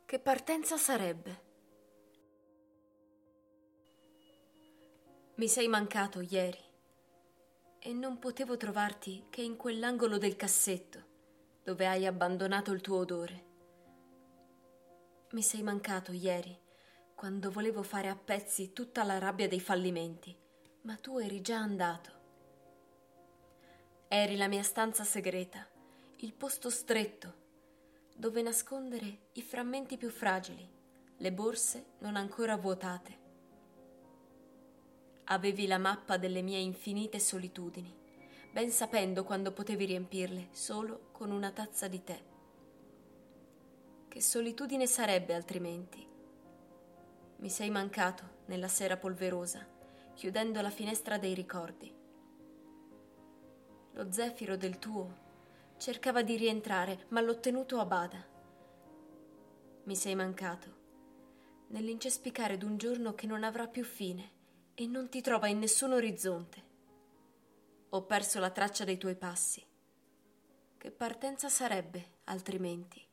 Che partenza sarebbe? Mi sei mancato ieri e non potevo trovarti che in quell'angolo del cassetto dove hai abbandonato il tuo odore. Mi sei mancato ieri quando volevo fare a pezzi tutta la rabbia dei fallimenti, ma tu eri già andato. Eri la mia stanza segreta, il posto stretto dove nascondere i frammenti più fragili, le borse non ancora vuotate. Avevi la mappa delle mie infinite solitudini, ben sapendo quando potevi riempirle solo con una tazza di tè. Che solitudine sarebbe altrimenti? Mi sei mancato nella sera polverosa, chiudendo la finestra dei ricordi. Lo zefiro del tuo cercava di rientrare, ma l'ho tenuto a bada. Mi sei mancato nell'incespicare d'un giorno che non avrà più fine e non ti trova in nessun orizzonte. Ho perso la traccia dei tuoi passi. Che partenza sarebbe altrimenti?